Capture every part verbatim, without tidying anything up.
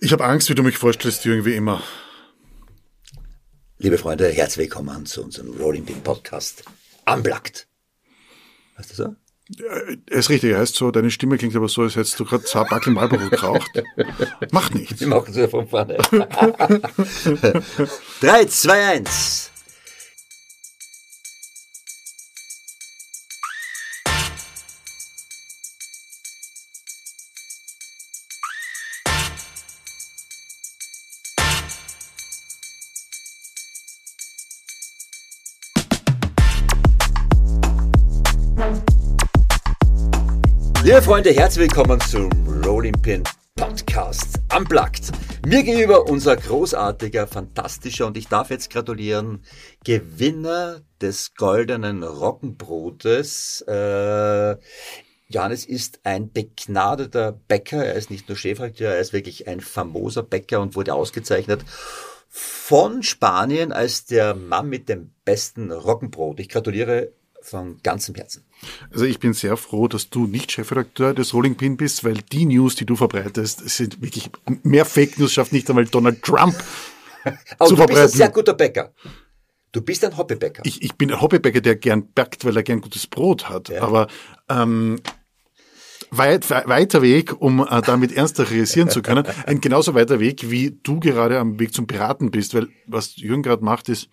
Ich habe Angst, wie du mich vorstellst, Jürgen, wie immer. Liebe Freunde, herzlich willkommen zu unserem Rolling Pin Podcast Unplugged. Weißt du so? Er ist richtig, er heißt so, deine Stimme klingt aber so, als hättest du gerade zwei Backel Marlboro geraucht. Macht nichts. Wir machen es ja von vorne. drei, zwei, eins. Liebe Freunde, herzlich willkommen zum Rolling Pin Podcast Unplugged. Mir gegenüber unser großartiger, fantastischer und ich darf jetzt gratulieren, Gewinner des goldenen Roggenbrotes. Äh, Johannes ist ein begnadeter Bäcker, er ist nicht nur Chefredakteur, er ist wirklich ein famoser Bäcker und wurde ausgezeichnet von Spanien als der Mann mit dem besten Roggenbrot. Ich gratuliere von ganzem Herzen. Also ich bin sehr froh, dass du nicht Chefredakteur des Rolling Pin bist, weil die News, die du verbreitest, sind wirklich mehr Fake News, schafft nicht einmal Donald Trump Aber zu du verbreiten. bist ein sehr guter Bäcker. Du bist ein Hobbybäcker. Ich, ich bin ein Hobbybäcker, der gern backt, weil er gern gutes Brot hat. Ja. Aber ähm, weit, weiter Weg, um äh, damit ernster realisieren zu können. Ein genauso weiter Weg, wie du gerade am Weg zum Piraten bist, weil was Jürgen gerade macht, ist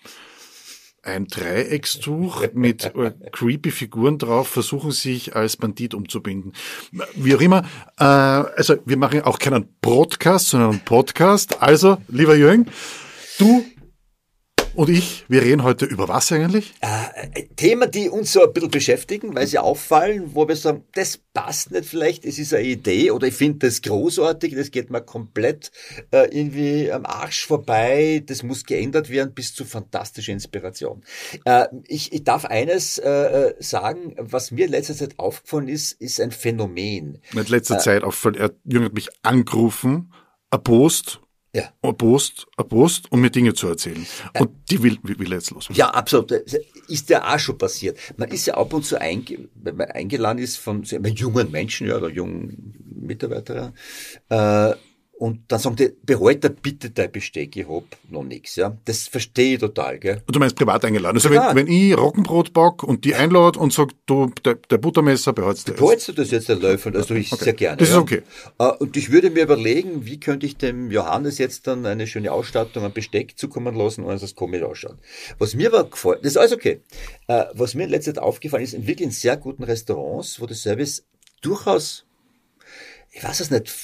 ein Dreieckstuch mit äh, creepy Figuren drauf, versuchen sich als Bandit umzubinden. Wie auch immer, äh, also wir machen auch keinen Broadcast, sondern einen Podcast. Also, lieber Jürgen, du und ich, wir reden heute über was eigentlich? Äh, Themen, die uns so ein bisschen beschäftigen, weil sie auffallen, wo wir sagen, das passt nicht vielleicht, es ist eine Idee oder ich finde das großartig, das geht mir komplett äh, irgendwie am Arsch vorbei, das muss geändert werden bis zu fantastischer Inspiration. Äh, ich, ich darf eines äh, sagen, was mir in letzter Zeit aufgefallen ist, ist ein Phänomen. In letzter äh, Zeit aufgefallen, er Jürgen hat mich angerufen, erbost, Ja. Ein Post, ein Post, um mir Dinge zu erzählen. Und die will, will er jetzt los. Ja, absolut. Ist ja auch schon passiert. Man ist ja ab und zu einge, wenn man eingeladen ist von so einem jungen Menschen, ja, oder jungen Mitarbeiter, äh, und dann sagen die, behalte bitte dein Besteck, ich hab noch nichts, ja. Das verstehe ich total, gell. Und du meinst privat eingeladen. Also wenn, wenn ich Roggenbrot back und die einlade und sag, du, der, der Buttermesser behaltst du das. Behaltst du das jetzt, der Löffel? Also ich okay. sehr gerne. Das ja. ist okay. Und ich würde mir überlegen, wie könnte ich dem Johannes jetzt dann eine schöne Ausstattung an Besteck zukommen lassen, und das komisch ausschaut. Was mir aber gefällt, das ist alles okay. Was mir in letzter Zeit aufgefallen ist, in wirklich in sehr guten Restaurants, wo der Service durchaus, ich weiß es nicht,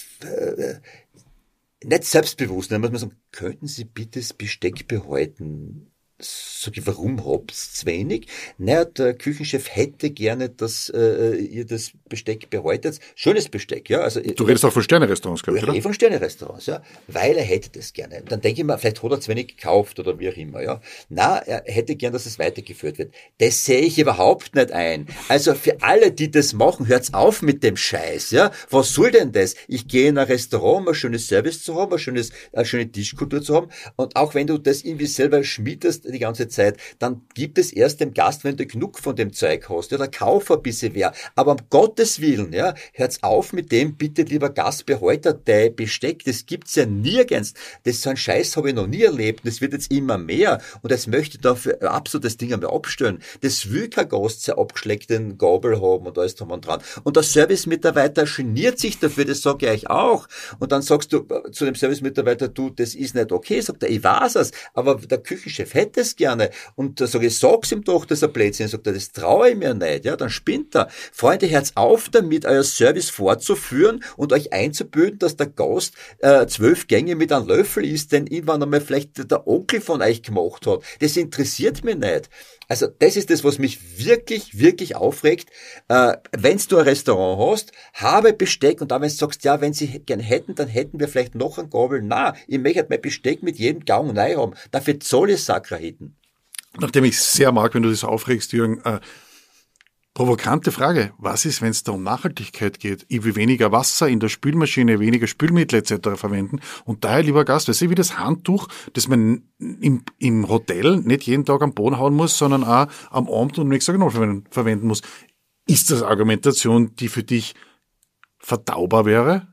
nicht selbstbewusst, dann muss man sagen, könnten Sie bitte das Besteck behalten? Sag ich, warum habt's zu wenig? Naja, der Küchenchef hätte gerne, dass äh, ihr das Besteck behaltet. Schönes Besteck, ja. Also du redest auch von Sterne-Restaurants, glaube ich, oder? Ich rede von Sterne-Restaurants, ja. Weil er hätte das gerne. Dann denke ich mir, vielleicht hat er zu wenig gekauft oder wie auch immer, ja. Na, er hätte gern, dass es weitergeführt wird. Das sehe ich überhaupt nicht ein. Also für alle, die das machen, hört's auf mit dem Scheiß, ja. Was soll denn das? Ich gehe in ein Restaurant, um ein schönes Service zu haben, ein schönes, eine schöne Tischkultur zu haben. Und auch wenn du das irgendwie selber schmiedest die ganze Zeit, dann gibt es erst dem Gast, wenn du genug von dem Zeug hast, ja, der kauf ein bisschen wer. Aber um Gottes Willen, ja, hört's auf mit dem, bitte, lieber Gast, behalte dein Besteck, das gibt's ja nirgends. Das so ein Scheiß habe ich noch nie erlebt, das wird jetzt immer mehr und das möchte ich dafür absolut das Ding einmal abstellen. Das will kein Gast sehr abgeschleckten Gabel haben und alles drum und dran. Und der Service-Mitarbeiter geniert sich dafür, das sage ich euch auch. Und dann sagst du zu dem Service-Mitarbeiter, du, das ist nicht okay, sagt er, ich weiß es, aber der Küchenchef hätte es gerne. Und da sage ich, sag's ihm doch, dass er Blödsinn, sagt er, das traue ich mir nicht, ja, dann spinnt er. Freunde, hört's auf damit, euer Service fortzuführen und euch einzubilden, dass der Gast äh, zwölf Gänge mit einem Löffel isst, den irgendwann einmal vielleicht der Onkel von euch gemacht hat. Das interessiert mich nicht. Also das ist das, was mich wirklich, wirklich aufregt. Äh, wenn du ein Restaurant hast, habe Besteck und dann, wenn du sagst, ja, wenn sie gern hätten, dann hätten wir vielleicht noch einen Gabel. Na, ich möchte mein Besteck mit jedem Gang neu haben. Dafür zahle ich Sakra hinten. Nachdem ich sehr mag, wenn du das aufregst, Jürgen, äh, provokante Frage. Was ist, wenn es da um Nachhaltigkeit geht? Ich will weniger Wasser in der Spülmaschine, weniger Spülmittel et cetera verwenden. Und daher, lieber Gast, weißt du, wie das Handtuch, das man im, im Hotel nicht jeden Tag am Boden hauen muss, sondern auch am Abend und nächsten Tag noch verwenden muss. Ist das Argumentation, die für dich verdaubar wäre?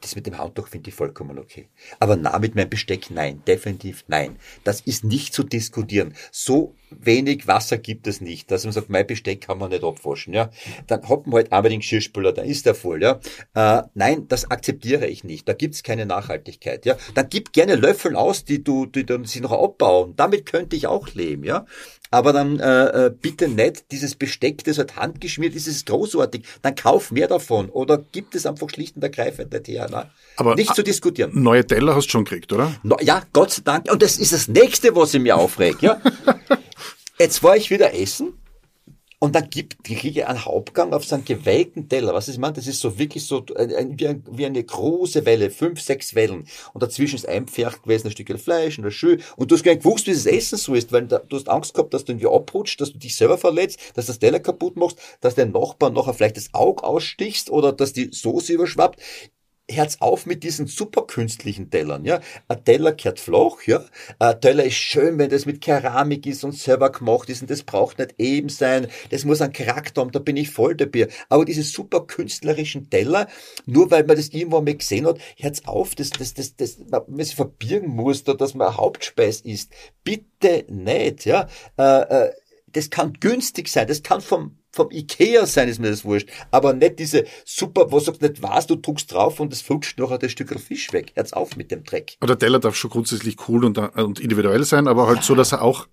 Das mit dem Handtuch finde ich vollkommen okay. Aber na, mit meinem Besteck, nein, definitiv nein. Das ist nicht zu diskutieren. So wenig Wasser gibt es nicht, dass man sagt, mein Besteck kann man nicht abwaschen, ja. Dann hat man halt einmal den Geschirrspüler, dann ist der voll, ja. Äh, nein, das akzeptiere ich nicht. Da gibt's keine Nachhaltigkeit, ja. Dann gib gerne Löffel aus, die du, die dann sie noch abbauen. Damit könnte ich auch leben, ja. Aber dann äh, bitte nicht dieses Besteck, das halt handgeschmiert ist, ist großartig. Dann kauf mehr davon oder gibt es einfach schlicht und ergreifend nicht her. Ne? Aber nicht zu diskutieren. Neue Teller hast du schon gekriegt, oder? No, ja, Gott sei Dank. Und das ist das Nächste, was ich mir aufregt. Ja? Jetzt war ich wieder essen. Und dann gibt, kriege ich einen Hauptgang auf so einen gewellten Teller. Was ich meine? Das ist so wirklich so ein, ein, wie, ein, wie eine große Welle, fünf, sechs Wellen. Und dazwischen ist ein Pferd gewesen, ein Stückchen Fleisch und ein Schö. Und du hast gar nicht gewusst, wie das Essen so ist, weil da, du hast Angst gehabt, dass du irgendwie abrutscht, dass du dich selber verletzt, dass das Teller kaputt machst, dass dein Nachbar nachher vielleicht das Auge ausstichst oder dass die Soße überschwappt. Herz auf mit diesen super künstlichen Tellern, ja. Ein Teller kehrt flach, ja. Ein Teller ist schön, wenn das mit Keramik ist und selber gemacht ist und das braucht nicht eben sein. Das muss einen Charakter haben, da bin ich voll dabei. Aber diese super künstlerischen Teller, nur weil man das irgendwo mal gesehen hat, Herz auf, das, das, das, das, man sich verbirgen muss, da, dass man ein Hauptspeis isst. Bitte nicht, ja. Äh, äh, das kann günstig sein, das kann vom vom Ikea sein, ist mir das wurscht. Aber nicht diese super, was du nicht weißt, du druckst drauf und es flutscht nachher das Stück Fisch weg. Hört's auf mit dem Dreck. Der Teller darf schon grundsätzlich cool und, und individuell sein, aber halt ja. so, dass er auch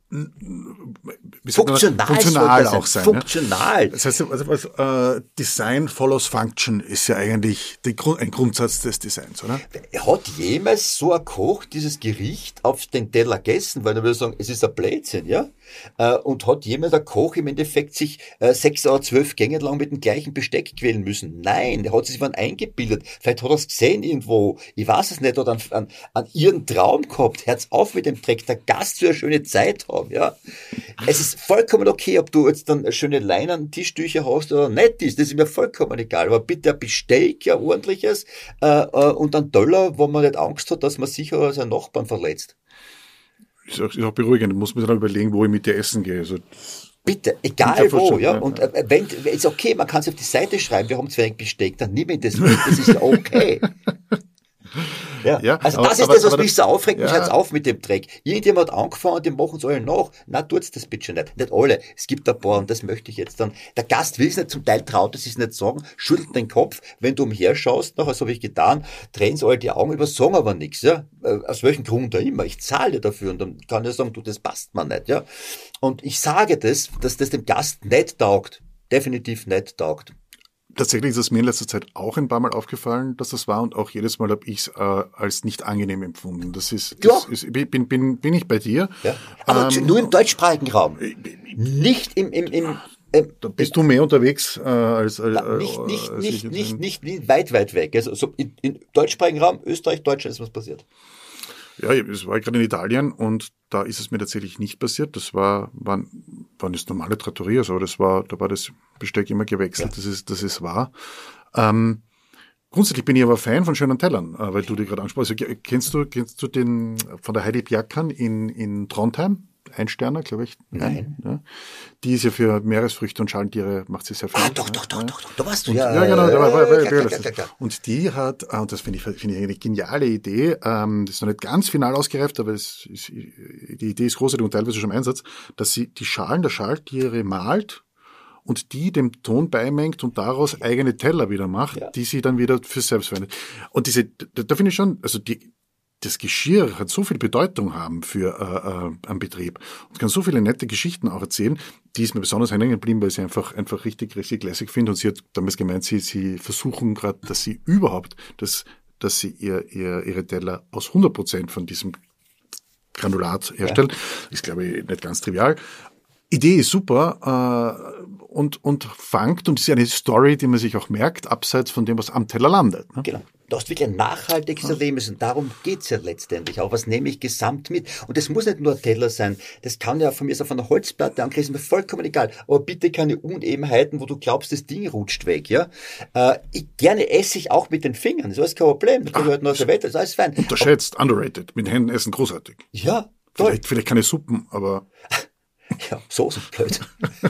wie funktional, man, funktional auch sein. Funktional. Ja? Das heißt, also, also, uh, Design follows Function ist ja eigentlich die, ein Grundsatz des Designs, oder? Hat jemals so ein Koch dieses Gericht auf den Teller gegessen? Weil er würde sagen, es ist ein Blödsinn, ja? Und hat jemand, der Koch im Endeffekt sich äh, sechs oder zwölf Gänge lang mit dem gleichen Besteck quälen müssen? Nein, der hat sich mal eingebildet. Vielleicht hat er es gesehen irgendwo. Ich weiß es nicht. Oder an, an, an ihren Traum gehabt. Hört's auf mit dem Dreck. Der Gast soll eine schöne Zeit haben, ja. Es ist vollkommen okay, ob du jetzt dann schöne Leinen, Tischtücher hast oder nicht ist. Das ist mir vollkommen egal. Aber bitte ein Besteck, ein ordentliches, äh, äh, und ein Teller, wo man nicht Angst hat, dass man sicher seinen Nachbarn verletzt. Ist auch, ist auch beruhigend. Muss man dann überlegen, wo ich mit dir essen gehe. Also, bitte, egal wo, ja. Und äh, wenn, ist okay, man kann es auf die Seite schreiben, wir haben zu wenig Besteck, dann nehme ich das mit, das ist ja okay. Ja. ja, also das aber, ist das, was mich so aufregt, ja. mich hört's auf mit dem Dreck. Irgendjemand hat angefangen, die machen es alle nach. Na, tut's das bitte nicht. Nicht alle. Es gibt ein paar und das möchte ich jetzt dann. Der Gast will es nicht, zum Teil traut es sich nicht sagen, schüttelt den Kopf, wenn du umherschaust, nachher, das habe ich getan, drehen sie alle die Augen über, sagen aber nichts, ja. Aus welchem Grund auch immer. Ich zahle dafür und dann kann ich sagen, du, das passt mir nicht, ja. Und ich sage das, dass das dem Gast nicht taugt. Definitiv nicht taugt. Tatsächlich ist es mir in letzter Zeit auch ein paar Mal aufgefallen, dass das war und auch jedes Mal habe ich es äh, als nicht angenehm empfunden. Das ist, das ja. ist bin, bin, bin ich bei dir. Ja. Aber ähm, nur im deutschsprachigen Raum. Nicht im, im, im ähm, da bist du mehr unterwegs äh, als, als na, nicht, nicht, als nicht, nicht, nicht, nicht weit, weit weg. Also so in, in deutschsprachigen Raum, Österreich, Deutschland ist was passiert. Ja, es war gerade in Italien und da ist es mir tatsächlich nicht passiert. Das war, waren, waren das normale Trattorias, aber das war, da war das Besteck immer gewechselt. Ja. Das ist, das ist wahr. Ähm, grundsätzlich bin ich aber Fan von schönen Tellern, äh, weil du die gerade ansprachst. Also, kennst du, kennst du den von der Heidi Bjerkan in, in Trondheim? Einsterner, glaube ich. Nein. Ja. Die ist ja für Meeresfrüchte und Schalentiere, macht sie sehr viel. Ah, doch, doch, doch, doch, doch, da warst du. Und, ja, ja, genau. Da war, war, war, klar, klar, klar, klar. Und die hat, und das finde ich, finde ich eine geniale Idee, ähm, das ist noch nicht ganz final ausgereift, aber es ist, die Idee ist großartig und teilweise schon im Einsatz, dass sie die Schalen der Schalentiere malt und die dem Ton beimengt und daraus eigene Teller wieder macht, ja. die sie dann wieder für selbst verwendet. Und diese, da, da finde ich schon, also die, das Geschirr hat so viel Bedeutung haben für äh, äh, einen Betrieb und kann so viele nette Geschichten auch erzählen, die ist mir besonders hängen geblieben, weil ich sie einfach einfach richtig richtig lässig finde und sie hat damals gemeint, sie sie versuchen gerade, dass sie überhaupt, dass dass sie ihr, ihr ihre Teller aus hundert Prozent von diesem Granulat herstellen. Ja. Ist, glaube ich, nicht ganz trivial. Idee ist super äh, und und fangt und ist ja eine Story, die man sich auch merkt, abseits von dem, was am Teller landet. Ne? Genau. Du hast wirklich ein nachhaltiges Erlebnis und darum geht's ja letztendlich auch. Was nehme ich gesamt mit? Und das muss nicht nur ein Teller sein. Das kann ja von mir so auf einer Holzplatte angerissen, ist mir vollkommen egal. Aber bitte keine Unebenheiten, wo du glaubst, das Ding rutscht weg, ja? Äh, ich, gerne esse ich auch mit den Fingern. Das ist alles kein Problem. Das gehört noch zur Welt, das ist alles fein. Unterschätzt, aber, underrated. Mit Händen essen großartig. Ja, toll. Vielleicht, vielleicht keine Suppen, aber Ja, Soßen, blöd.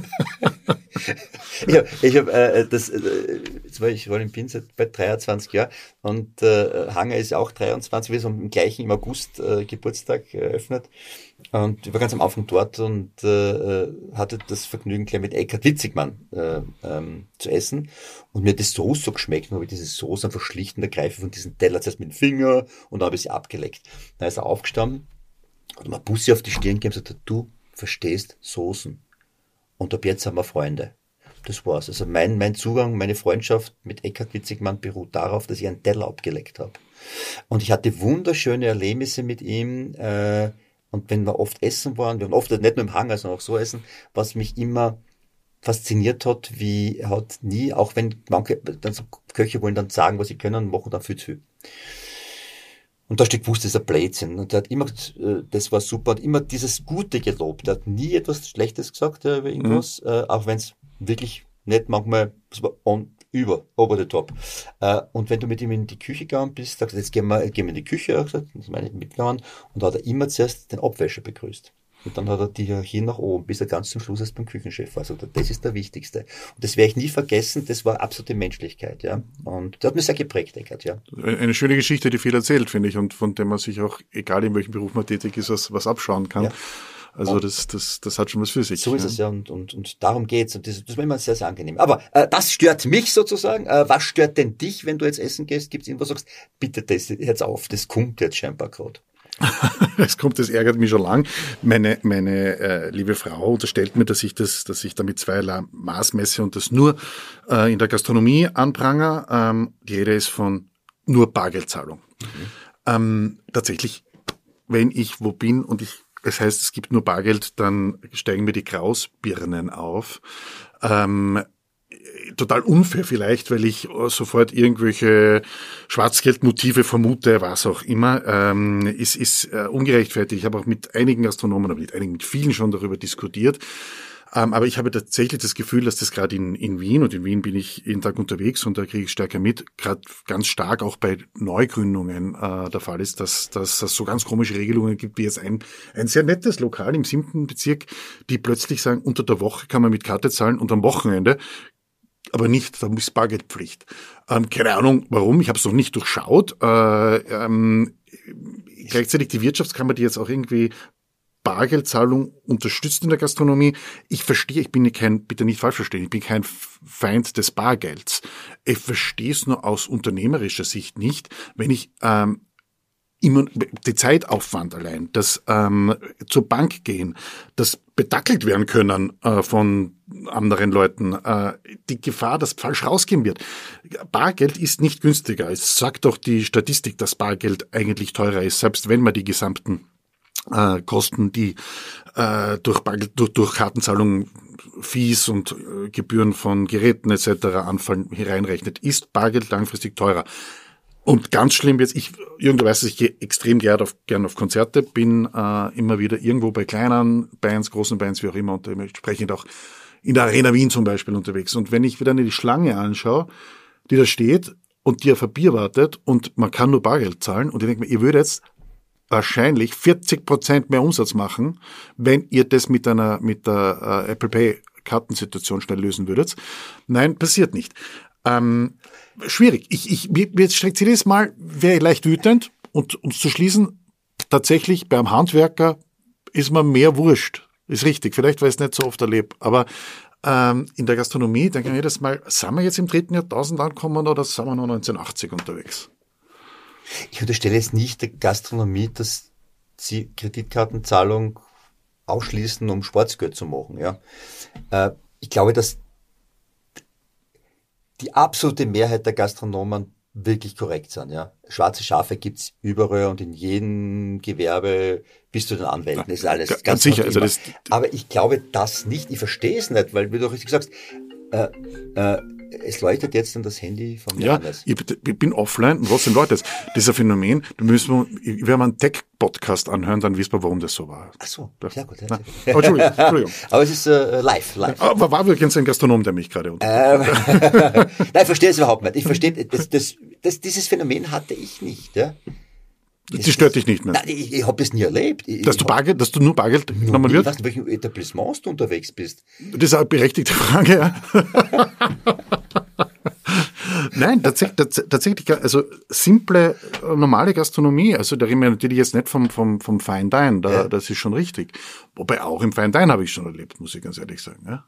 ich habe ich hab, äh, das, äh, jetzt war ich war in Wien seit bei dreiundzwanzig Jahren und äh, Hanger ist ja auch dreiundzwanzig, wir haben im gleichen im August äh, Geburtstag eröffnet und ich war ganz am Anfang dort und äh, hatte das Vergnügen, gleich mit Eckhard Witzigmann äh, ähm, zu essen und mir hat das Soße so geschmeckt, und habe ich diese Soße einfach schlicht und ergreifend von diesem Teller zuerst mit dem Finger und dann habe ich sie abgeleckt. Dann ist er aufgestanden und mir ein Bussi auf die Stirn gegeben und gesagt, du verstehst Soßen. Und ab jetzt sind wir Freunde. Das war's. Also mein, mein Zugang, meine Freundschaft mit Eckhard Witzigmann beruht darauf, dass ich einen Teller abgeleckt habe. Und ich hatte wunderschöne Erlebnisse mit ihm. Äh, und wenn wir oft essen waren, wir waren oft nicht nur im Hangar, sondern auch so essen, was mich immer fasziniert hat, wie er hat nie, auch wenn manche dann so Köche wollen dann sagen, was sie können, machen dann viel zu viel. Und da steht gewusst, das ist ein Blödsinn. Und er hat immer, das war super, und immer dieses Gute gelobt. Er hat nie etwas Schlechtes gesagt über irgendwas, mhm. auch wenn es wirklich nicht manchmal, das war on, über, over the top. Und wenn du mit ihm in die Küche gegangen bist, sagst du, jetzt gehen wir, gehen wir in die Küche, er gesagt, das meine ich mitgegangen, und da hat er immer zuerst den Abwäscher begrüßt. Und dann hat er die hier nach oben, bis er ganz zum Schluss erst beim Küchenchef war. Also das ist der Wichtigste. Und das werde ich nie vergessen, das war absolute Menschlichkeit, ja. Und das hat mich sehr geprägt, Eckhard, ja. Eine schöne Geschichte, die viel erzählt, finde ich, und von der man sich auch, egal in welchem Beruf man tätig ist, was, was abschauen kann. Ja. Also und das, das, das hat schon was für sich. So ist es ja, und, und, und darum geht's. Und das, das war immer sehr, sehr angenehm. Aber äh, das stört mich sozusagen. Äh, was stört denn dich, wenn du jetzt essen gehst? Gibt's irgendwas, sagst, bitte, das jetzt auf, das kommt jetzt scheinbar gerade. Es kommt, das ärgert mich schon lang. Meine, meine äh, liebe Frau unterstellt mir, dass ich das, dass ich damit zweierlei Maß messe und das nur äh, in der Gastronomie anprangere. Ähm, die Rede ist von nur Bargeldzahlung. Mhm. Ähm, tatsächlich, wenn ich wo bin und ich, es heißt, es gibt nur Bargeld, dann steigen mir die Krausbirnen auf. Ähm, Total unfair vielleicht, weil ich sofort irgendwelche Schwarzgeldmotive vermute, was auch immer, ähm, ist, ist äh, ungerechtfertigt. Ich habe auch mit einigen Gastronomen, aber mit einigen, mit vielen schon darüber diskutiert. Ähm, aber ich habe tatsächlich das Gefühl, dass das gerade in, in Wien, und in Wien bin ich jeden Tag unterwegs und da kriege ich stärker mit, gerade ganz stark auch bei Neugründungen äh, der Fall ist, dass, dass es so ganz komische Regelungen gibt, wie jetzt ein, ein sehr nettes Lokal im siebten Bezirk, die plötzlich sagen, unter der Woche kann man mit Karte zahlen und am Wochenende aber nicht, da ist Bargeldpflicht. Ähm, keine Ahnung, warum, ich habe es noch nicht durchschaut. Äh, ähm, gleichzeitig die Wirtschaftskammer, die jetzt auch irgendwie Bargeldzahlung unterstützt in der Gastronomie. Ich verstehe, ich bin kein, bitte nicht falsch verstehen, ich bin kein Feind des Bargelds. Ich verstehe es nur aus unternehmerischer Sicht nicht, wenn ich ähm, immer die Zeitaufwand allein, das ähm, zur Bank gehen, das bedackelt werden können äh, von anderen Leuten, äh, die Gefahr, dass falsch rausgehen wird. Bargeld ist nicht günstiger. Es sagt doch die Statistik, dass Bargeld eigentlich teurer ist, selbst wenn man die gesamten äh, Kosten, die äh, durch, Bargeld, durch, durch Kartenzahlung, Fees und äh, Gebühren von Geräten et cetera anfallen, hereinrechnet, ist Bargeld langfristig teurer. Und ganz schlimm jetzt, ich, Jürgen, du weißt, ich gehe extrem gern auf, gern auf Konzerte, bin äh, immer wieder irgendwo bei kleinen Bands, großen Bands, wie auch immer, und dementsprechend auch in der Arena Wien zum Beispiel unterwegs. Und wenn ich wieder die Schlange anschaue, die da steht und die auf ein Bier wartet und man kann nur Bargeld zahlen, und ich denke mir, ihr würdet jetzt wahrscheinlich vierzig Prozent mehr Umsatz machen, wenn ihr das mit einer mit der äh, Apple Pay Kartensituation schnell lösen würdet. Nein, passiert nicht. Ähm, schwierig. Ich, ich, mir jetzt streckt sich jedes Mal, wäre ich leicht wütend, und uns zu schließen, tatsächlich beim Handwerker ist man mehr wurscht. Ist richtig, vielleicht, weil ich es nicht so oft erlebe. Aber ähm, in der Gastronomie denke ich mir jedes Mal, sind wir jetzt im dritten Jahrtausend angekommen oder sind wir noch neunzehnhundertachtzig unterwegs? Ich unterstelle jetzt nicht der Gastronomie, dass sie Kreditkartenzahlung ausschließen, um Sportsgeld zu machen. Ja, äh, ich glaube, dass die absolute Mehrheit der Gastronomen wirklich korrekt sind. Ja, schwarze Schafe gibt's überall und in jedem Gewerbe bis zu den Anwälten. Das ist alles ganz, ganz sicher. Also das Aber ich glaube das nicht. Ich verstehe es nicht, weil, wie du auch richtig sagst, äh, äh, es leuchtet jetzt dann das Handy von mir ja, anders. Ich, ich bin offline und trotzdem läutet es. Das ist ein Phänomen, da müssen wir, ich werde mal einen Tech-Podcast anhören, dann wissen wir, warum das so war. Ach so, sehr gut. Ja, sehr gut. Aber Entschuldigung, Entschuldigung. Aber es ist äh, live, live. Aber war wirklich ein Gastronom, der mich gerade ähm, Nein, ich verstehe es überhaupt nicht. Ich verstehe, das, das, das, dieses Phänomen hatte ich nicht. Ja? Das, das stört dich nicht mehr? Nein, ich, ich habe es nie erlebt. Ich, dass, du Bargeld, dass du nur Bargeld genommen wird? Ich weiß nicht, in welchem Etablissement du unterwegs bist. Das ist eine berechtigte Frage, ja. Nein, tatsächlich, tatsächlich, also simple, normale Gastronomie, also da reden wir natürlich jetzt nicht vom, vom, vom Fine Dine, da, ja. Das ist schon richtig. Wobei auch im Fine Dine habe ich schon erlebt, muss ich ganz ehrlich sagen, ja.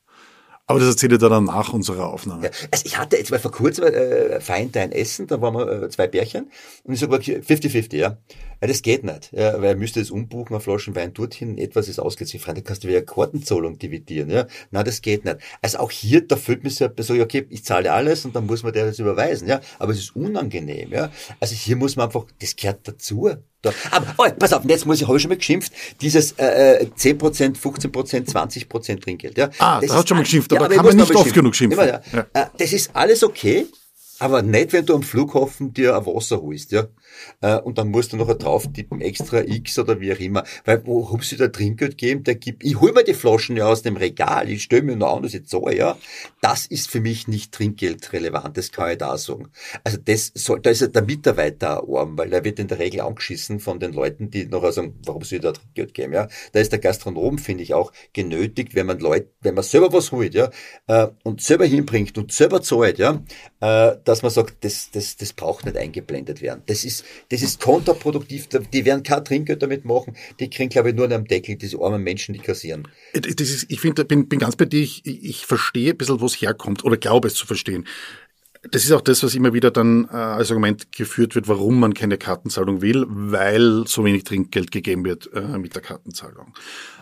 Aber das erzähle ich dann nach unserer Aufnahme. Ja, also ich hatte jetzt mal vor kurzem äh, Fine Dine essen, da waren wir äh, zwei Bärchen und ich sage fünfzig fünfzig, ja. Ja, das geht nicht, ja, weil er müsste das umbuchen, eine Flasche Wein dorthin, etwas ist ausgezahlt. Da kannst du wieder Kartenzahlung dividieren, ja. Nein, das geht nicht. Also auch hier, da fühlt mich so, so, okay, ich zahle alles und dann muss man dir das überweisen, ja. Aber es ist unangenehm, ja. Also hier muss man einfach, das gehört dazu. Da. Aber, oh, pass auf, jetzt muss ich, habe ich schon mal geschimpft, dieses äh, zehn Prozent, fünfzehn Prozent, zwanzig Prozent Trinkgeld, ja. Ah, das da hast du schon mal geschimpft, aber ja, aber kann man nicht oft genug schimpfen. Immer, ja. Ja. Das ist alles okay. Aber nicht, wenn du am Flughafen dir ein Wasser holst, ja. Und dann musst du nachher drauf tippen, extra X oder wie auch immer. Weil, wo hab sie da Trinkgeld geben? Der gibt, ich hol mir die Flaschen ja aus dem Regal, ich stelle mir nur an, dass ich zahle, ja. Das ist für mich nicht trinkgeldrelevant, das kann ich da sagen. Also das soll, da ist ja der Mitarbeiter arm, weil der wird in der Regel angeschissen von den Leuten, die nachher sagen, warum sie da Trinkgeld geben, ja. Da ist der Gastronom, finde ich, auch genötigt, wenn man Leute, wenn man selber was holt, ja, und selber hinbringt und selber zahlt, ja, dass man sagt, das, das, das braucht nicht eingeblendet werden. Das ist, das ist kontraproduktiv. Die werden kein Trinkgeld damit machen. Die kriegen, glaube ich, nur einen Deckel, diese armen Menschen, die kassieren. Das ist, ich finde, bin, bin ganz bei dir. Ich, ich verstehe ein bisschen, wo es herkommt oder glaube es zu verstehen. Das ist auch das, was immer wieder dann äh, als Argument geführt wird, warum man keine Kartenzahlung will, weil so wenig Trinkgeld gegeben wird äh, mit der Kartenzahlung.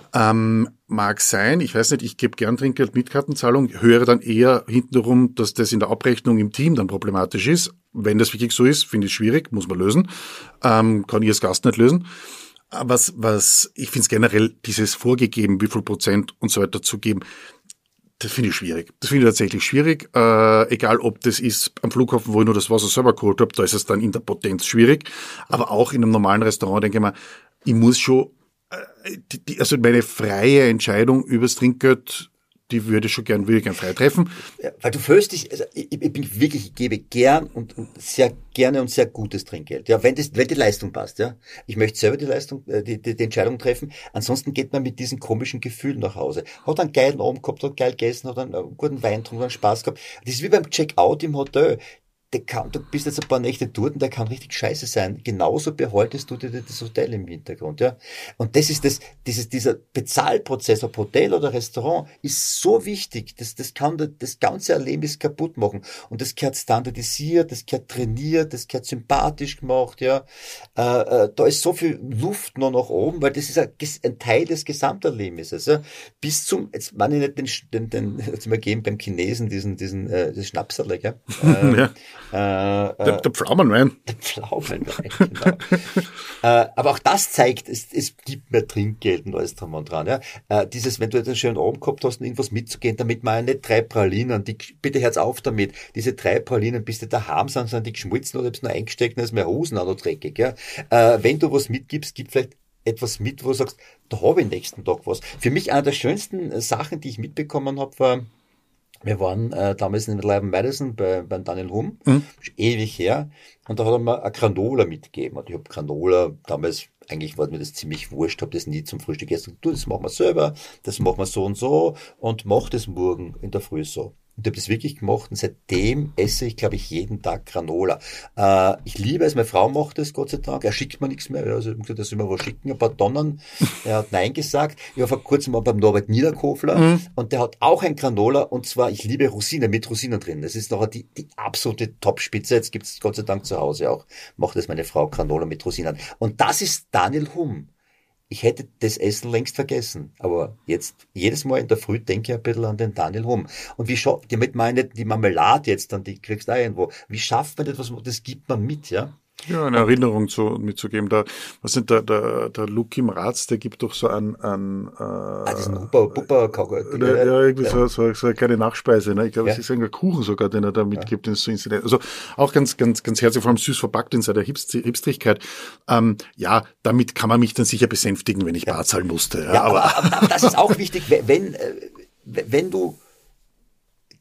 Ähm, mag sein, ich weiß nicht, ich gebe gern Trinkgeld mit Kartenzahlung, höre dann eher hintenrum, dass das in der Abrechnung im Team dann problematisch ist. Wenn das wirklich so ist, finde ich schwierig, muss man lösen. Ähm, kann ich als Gast nicht lösen. Was, was, ich finde es generell, dieses vorgegeben, wie viel Prozent und so weiter zu geben, das finde ich schwierig. Das finde ich tatsächlich schwierig. Äh, egal, ob das ist am Flughafen, wo ich nur das Wasser selber geholt habe, da ist es dann in der Potenz schwierig. Aber auch in einem normalen Restaurant denke ich mir, ich muss schon, äh, die, die, also meine freie Entscheidung übers Trinkgeld, die würde ich schon gern, würde ich gern frei treffen. Ja, weil du fühlst dich, also ich, ich bin wirklich, ich gebe gern und, und sehr gerne und sehr gutes Trinkgeld. Ja, wenn das, wenn die Leistung passt, ja. Ich möchte selber die Leistung, die, die, die Entscheidung treffen. Ansonsten geht man mit diesen komischen Gefühlen nach Hause. Hat einen geilen Abend gehabt, hat geil gegessen, hat einen guten Wein getrunken, hat Spaß gehabt. Das ist wie beim Checkout im Hotel. Der kann, du bist jetzt ein paar Nächte dort und der kann richtig scheiße sein. Genauso behaltest du dir das Hotel im Hintergrund, ja. Und das ist das, dieses, dieser Bezahlprozess, ob Hotel oder Restaurant, ist so wichtig. Das, das kann das ganze Erlebnis kaputt machen. Und das gehört standardisiert, das gehört trainiert, das gehört sympathisch gemacht, ja. Äh, äh, da ist so viel Luft noch nach oben, weil das ist ein, ein Teil des Gesamterlebnisses, ja. Bis zum, jetzt meine ich nicht den, den, den, jetzt mal geben beim Chinesen diesen, diesen, äh, das Schnapserle, gell. Äh, ja. Äh, äh, der, der Pflaumenwein. Der Pflaumenwein, genau. äh, aber auch das zeigt, es, es gibt mehr Trinkgeld und alles drum und dran. Ja? Äh, dieses, wenn du jetzt einen schönen Abend gehabt hast, irgendwas mitzugehen, damit man nicht drei Pralinen, die, bitte hört's auf damit, diese drei Pralinen, bis die daheim sind, sind die geschmolzen oder hab's nur eingesteckt und ist meine Hosen auch noch dreckig. Ja? Äh, wenn du was mitgibst, gib vielleicht etwas mit, wo du sagst, da habe ich nächsten Tag was. Für mich eine der schönsten Sachen, die ich mitbekommen habe, war, wir waren äh, damals in Leiben Madison bei, bei Daniel Humm, mhm. ewig her, und da hat er mir eine Granola mitgegeben. Und ich habe Granola, damals, eigentlich war mir das ziemlich wurscht, habe das nie zum Frühstück gegessen. Du, das machen wir selber, das machen wir so und so und mach das morgen in der Früh so. Und ich habe das wirklich gemacht und seitdem esse ich, glaube ich, jeden Tag Granola. Äh, ich liebe es, meine Frau macht das, Gott sei Dank. Er schickt mir nichts mehr, also ich gesagt, dass immer was schicken, ein paar Tonnen. Er hat Nein gesagt. Ich war vor kurzem mal beim Norbert Niederkofler mhm. und der hat auch ein Granola und zwar, ich liebe Rosinen, mit Rosinen drin. Das ist nachher die, die absolute Topspitze. Jetzt gibt es Gott sei Dank zu Hause auch. Macht das meine Frau, Granola mit Rosinen. Und das ist Daniel Humm. Ich hätte das Essen längst vergessen. Aber jetzt, jedes Mal in der Früh denke ich ein bisschen an den Daniel Humm. Und wie scha- damit meine ich nicht die Marmelade jetzt, dann die kriegst du auch irgendwo. Wie schafft man das? Was, das gibt man mit, ja? Ja, eine Erinnerung zu, mitzugeben. Da, was sind der, der, der Luki im Ratz, der gibt doch so ein, ein, äh, ah, diesen Pupper, Pupper, ja, ja, irgendwie ja. So, so, so eine kleine Nachspeise, ne? Ich glaube, ja. es ist ein Kuchen sogar, den er da mitgibt, ja. ins Incident. Also, auch ganz, ganz, ganz herzlich, vor allem süß verpackt in seiner Hipst- Hipstrigkeit. Ähm, ja, damit kann man mich dann sicher besänftigen, wenn ich ja. bar zahlen musste. Ja, ja aber, aber, aber das ist auch wichtig, wenn, wenn du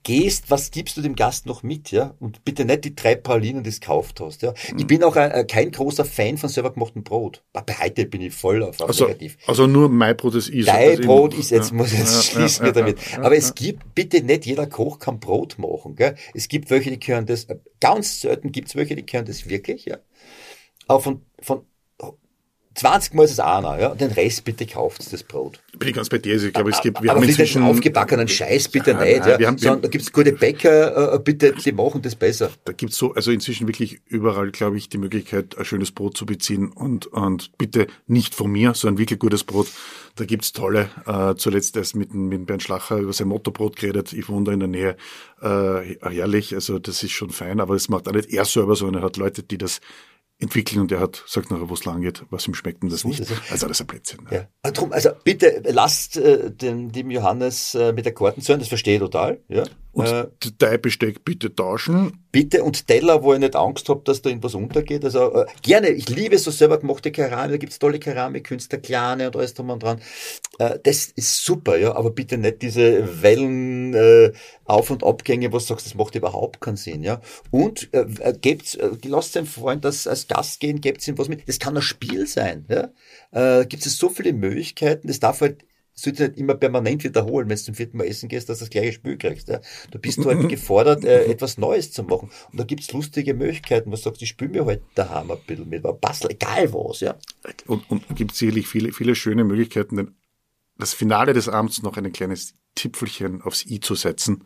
gehst, was gibst du dem Gast noch mit, ja? Und bitte nicht die drei Pralinen, die du gekauft hast, ja? Mhm. Ich bin auch ein, kein großer Fan von selber gemachten Brot. Bei heute bin ich voll auf, auf also, negativ. Also nur mein Brot ist is. Dein Brot ist, jetzt ja, muss ich jetzt ja, schließen ja, wir damit. Ja, ja, Aber ja. es gibt, bitte nicht jeder Koch kann Brot machen, gell? Es gibt welche, die können das, ganz selten gibt's welche, die können das wirklich, ja? Aber von, von, zwanzig Mal ist es einer, ja, den Rest bitte kauft das Brot. Bin ich ganz bei dir, also ich glaube, es gibt, wir aber haben nicht inzwischen... aufgebackenen Scheiß, bitte ja, nicht, nein, ja, wir haben, sondern da gibt's gute Bäcker, äh, bitte, die machen das besser. Da gibt's so, also inzwischen wirklich überall, glaube ich, die Möglichkeit, ein schönes Brot zu beziehen und, und bitte nicht von mir, sondern wirklich gutes Brot. Da gibt's tolle, äh, zuletzt erst mit, mit Bernd Schlacher über sein Mottobrot geredet, ich wohne da in der Nähe, äh, herrlich, also das ist schon fein, aber das macht auch nicht er selber, sondern er hat Leute, die das entwickeln und der hat, sagt nachher, wo es lang geht, was ihm schmeckt und das so, nicht. Also, also das ist ein Blödsinn. Ja. Ja. Drum, also bitte lasst äh, den lieben Johannes äh, mit der Karten sein, das verstehe ich total. Ja. Und äh, Teilbesteck bitte tauschen. Bitte und Teller, wo ich nicht Angst habe, dass da irgendwas untergeht. Also äh, gerne, ich liebe so selber gemachte Keramik, da gibt's tolle Keramikkünstler, kleine und alles drum und dran. Äh, das ist super, ja, aber bitte nicht diese Wellen äh, Auf- und Abgänge, wo du sagst, das macht überhaupt keinen Sinn, ja. Und äh, gebt's, äh, lasst dem Freund das als Gast gehen, gebt's ihm was mit. Das kann ein Spiel sein, ja. Äh, gibt es so viele Möglichkeiten, das darf halt sollte nicht immer permanent wiederholen, wenn du zum vierten Mal essen gehst, dass du das gleiche Spiel kriegst. Ja. Da bist du halt gefordert, äh, etwas Neues zu machen. Und da gibt's lustige Möglichkeiten, wo du sagst, ich spiele mir halt daheim ein bisschen mit, aber Bastel, egal was, ja. Und, und gibt sicherlich viele, viele schöne Möglichkeiten, denn das Finale des Abends noch ein kleines Tipfelchen aufs I zu setzen.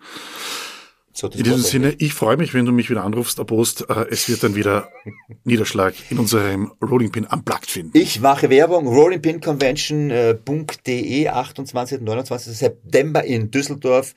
So, in diesem Sinne, ich freue mich, wenn du mich wieder anrufst, Apost. Es wird dann wieder Niederschlag in unserem Rolling Pin Unplugged finden. Ich mache Werbung, rolling pin convention punkt de, achtundzwanzigsten und neunundzwanzigsten September in Düsseldorf.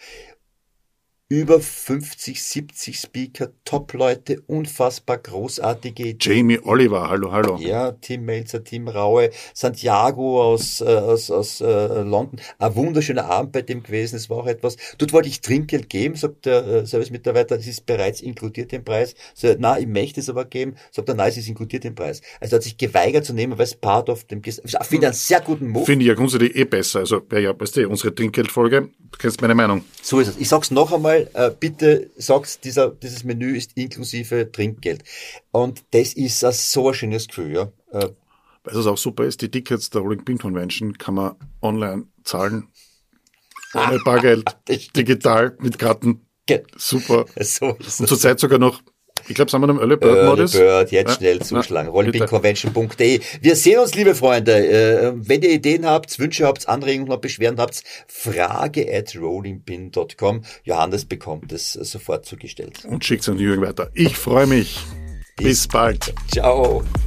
Über fünfzig, siebzig Speaker, Top-Leute, unfassbar großartige. Jamie Oliver, hallo, hallo. Ja, Tim Melzer, Tim Raue, Santiago aus, äh, aus, aus äh, London. Ein wunderschöner Abend bei dem gewesen, es war auch etwas. Dort wollte ich Trinkgeld geben, sagt der äh, Service-Mitarbeiter, es ist bereits inkludiert im Preis. So, na, ich möchte es aber geben. Sagt er, nein, es ist inkludiert im Preis. Also er hat sich geweigert zu nehmen, weil es part of dem Gest. Ich finde einen sehr guten Move. Finde ich ja grundsätzlich eh besser. Also, ja, ja, weißt du, unsere Trinkgeldfolge, du kennst meine Meinung. So ist es. Ich sag's noch einmal, äh, bitte sag's, dieser, dieses Menü ist inklusive Trinkgeld. Und das ist ein so ein schönes Gefühl, ja. Äh, Weil es auch super ist, die Tickets der Rolling Pin Convention kann man online zahlen. Ohne Bargeld, digital, mit Karten. Ge- Super. So ist Und zurzeit sogar noch, ich glaube, sind wir noch im Early Bird Early Modus. Bird, jetzt ja? schnell zuschlagen. Ja, rolling pin convention punkt de. Wir sehen uns, liebe Freunde. Äh, wenn ihr Ideen habt, Wünsche habt, Anregungen habt, Beschwerden habt, frage at rollingpin punkt com. Johannes bekommt es sofort zugestellt. Und schickt es an Jürgen weiter. Ich freue mich. Bis, Bis bald. Ciao.